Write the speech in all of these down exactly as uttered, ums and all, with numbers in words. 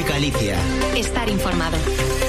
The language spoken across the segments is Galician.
Galicia. Estar informado.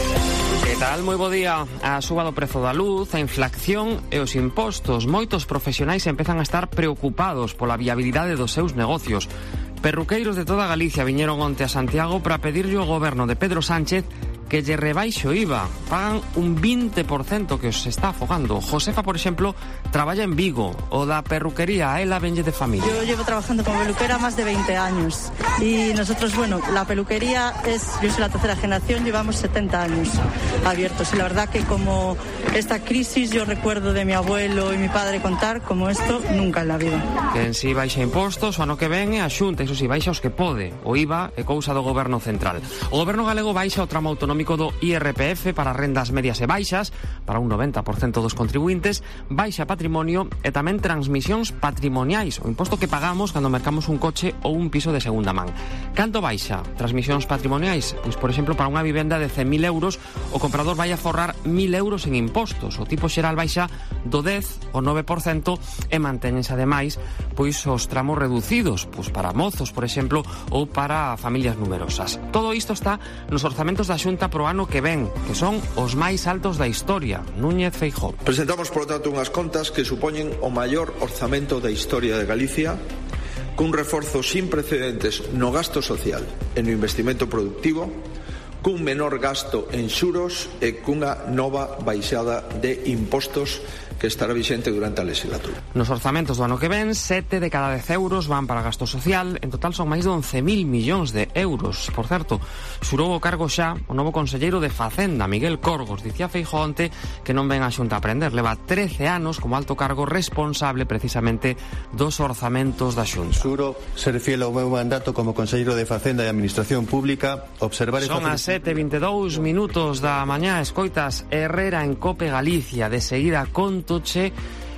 Que tal? Moi bo día. A suba do prezo da luz, a inflación e os impostos. Moitos profesionais empezan a estar preocupados pola viabilidade dos seus negocios. Perruqueiros de toda Galicia viñeron onte a Santiago para pedirlle ao goberno de Pedro Sánchez que lle rebaixe o I V A. Pagan un vinte por cento que os está afogando. Josefa, por exemplo, traballa en Vigo. O da perruquería, a ela venlle de familia. Yo llevo trabajando como peluquera más de veinte años. Y nosotros, bueno, la peluquería es, yo soy la tercera generación, llevamos setenta años abiertos. Y la verdad que como esta crisis, yo recuerdo de mi abuelo y mi padre contar, como esto, nunca en la vida. Que en si baixa impostos, o ano que ven é a Xunta, iso si baixa os que pode. O I V A é cousa do goberno central. O goberno galego baixa o tramo autonómico do I R P F para rendas medias e baixas, para un noventa por cento dos contribuintes, baixa patrimonio e tamén transmisións patrimoniais, o imposto que pagamos cando mercamos un coche ou un piso de segunda man. Canto baixa transmisións patrimoniais? Pois, por exemplo, para unha vivenda de cen mil euros, o comprador vai a forrar mil euros en impostos. O tipo xeral baixa do dez ao nove por cento e mantéñense ademais pois os tramos reducidos, pois para mozos, por exemplo, ou para familias numerosas. Todo isto está nos orzamentos da Xunta pro ano que ven, que son os máis altos da historia. Núñez Feijóo. Presentamos, por lo tanto, unhas contas que supoñen o maior orzamento da historia de Galicia, cun reforzo sin precedentes no gasto social e no investimento productivo, cun menor gasto en xuros e cunha nova baixada de impostos que estará vixente durante a legislatura. Nos orzamentos do ano que ven, sete de cada dez euros van para gasto social. En total son máis de once mil millóns de euros. Por certo, xurou o cargo xa o novo conselleiro de Facenda, Miguel Corgos. Dicía Feijóo onte que non ven a Xunta a aprender. Leva trece anos como alto cargo responsable precisamente dos orzamentos da Xunta. Xuro ser fiel ao meu mandato como conselleiro de Facenda e Administración Pública, observar e Son as sete e vinte e dous minutos da mañá. Escoitas Herrera en Cope Galicia. De seguida con Toche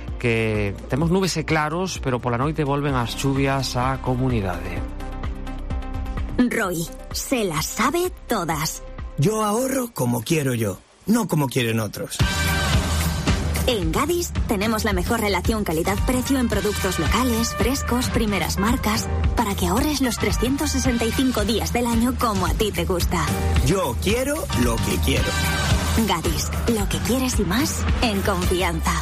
que temos nubes e claros, pero pola noite volven as chuvias á comunidade. Roy, se las sabe todas. Yo ahorro como quiero yo, no como quieren otros. En Gadis tenemos la mejor relación calidad-precio en productos locales, frescos, primeras marcas, para que ahorres los trescientos sesenta y cinco días del año como a ti te gusta. Yo quiero lo que quiero. Gadis, lo que quieres y más en confianza.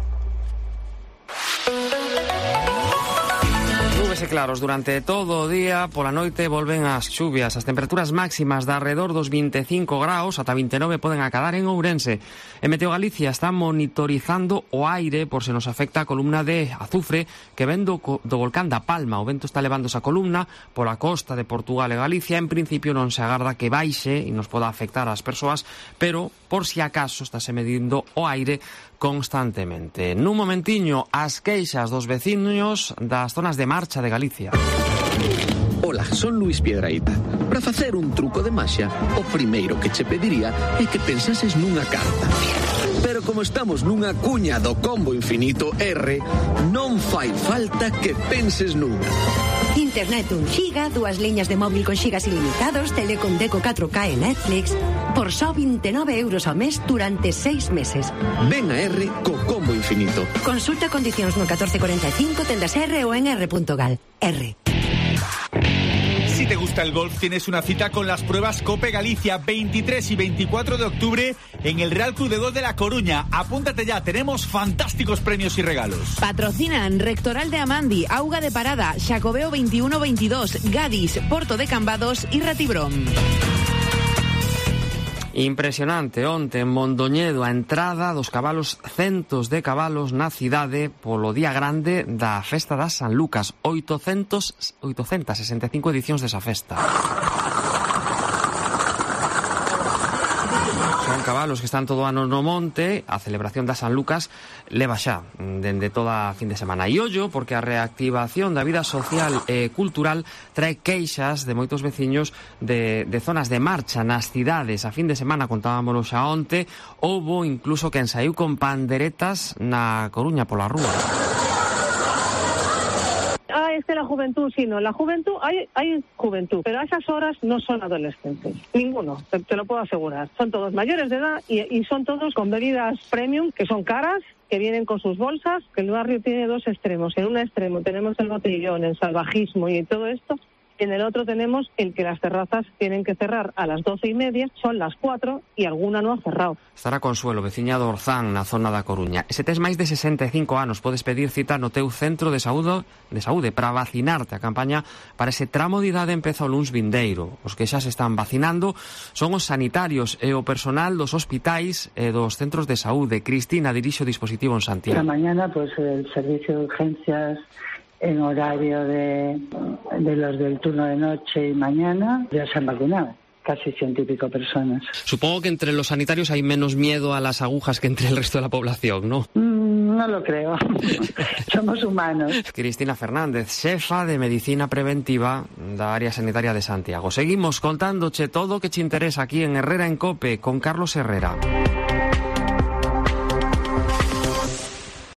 Nubes e claros durante todo o día, pola noite volven as chuvias. As temperaturas máximas de alrededor dos vinte e cinco graus ata vinte e nove poden acadar en Ourense. En Meteo Galicia está monitorizando o aire por se nos afecta a columna de azufre que ven do, do volcán da Palma. O vento está levando esa columna pola costa de Portugal e Galicia. En principio non se agarda que baixe e nos poda afectar ás persoas, pero por si acaso estáse medindo o aire constantemente. Nun momentiño, as queixas dos veciños das zonas de marcha de Galicia. Ola, son Luis Piedrahita. Para facer un truco de maxia, o primeiro que che pediría é que pensases nunha carta. Pero como estamos nunha cuña do combo infinito R, non fai falta que penses nunha. Internet un giga, dúas liñas de móvil con xigas ilimitados, Telecom Deco catro K e Netflix, por só vinte e nove euros ao mes durante seis meses. Ven a R co combo infinito. Consulta condicións no catorce cuarenta e cinco, tendas R ou en R punto gal. R. Si te gusta el golf, tienes una cita con las pruebas Cope Galicia veintitrés y veinticuatro de octubre en el Real Club de Golf de La Coruña. Apúntate ya, tenemos fantásticos premios y regalos. Patrocinan Rectoral de Amandi, Auga de Parada, Xacobeo veintiuno veintidós, Gadis, Porto de Cambados y Ratibrón. Impresionante, onte en Mondoñedo a entrada dos cabalos, centos de cabalos na cidade polo día grande da festa das San Lucas, oitocentas sesenta e cinco edicións desa festa. Son cabalos que están todo ano no monte. A celebración da San Lucas leva xa dende toda a fin de semana. E ollo, porque a reactivación da vida social e cultural trae queixas de moitos veciños de, de zonas de marcha nas cidades. A fin de semana, contábamoslo xa onte, houbo incluso quen saiu con panderetas na Coruña pola rúa. Ah, es que la juventud, sí, no. La juventud, hay, hay juventud, pero a esas horas no son adolescentes. Ninguno, te, te lo puedo asegurar. Son todos mayores de edad y, y son todos con bebidas premium, que son caras, que vienen con sus bolsas, que el barrio tiene dos extremos. En un extremo tenemos el botellón, el salvajismo y todo esto, En el otro tenemos el que las terrazas tienen que cerrar a las doce y media, son las cuatro y alguna no ha cerrado. Estará Consuelo, veciña do Orzán, na zona da Coruña. E se tes máis de sesenta e cinco anos, podes pedir cita no teu centro de saúde, de saúde para vacinarte. A campaña para ese tramo de idade empeza o luns vindeiro. Os que xa se están vacinando son os sanitarios e o personal dos hospitais e dos centros de saúde. Cristina dirixe o dispositivo en Santiago. Esta mañana, pues, el servicio de urgencias en horario de, de los del turno de noche y mañana ya se han vacunado. Casi ciento y pico personas. Supongo que entre los sanitarios hay menos miedo a las agujas que entre el resto de la población, ¿no? Mm, no lo creo. Somos humanos. Cristina Fernández, xefa de Medicina Preventiva da área sanitaria de Santiago. Seguimos contándoche todo o que te interesa aquí en Herrera en Cope con Carlos Herrera.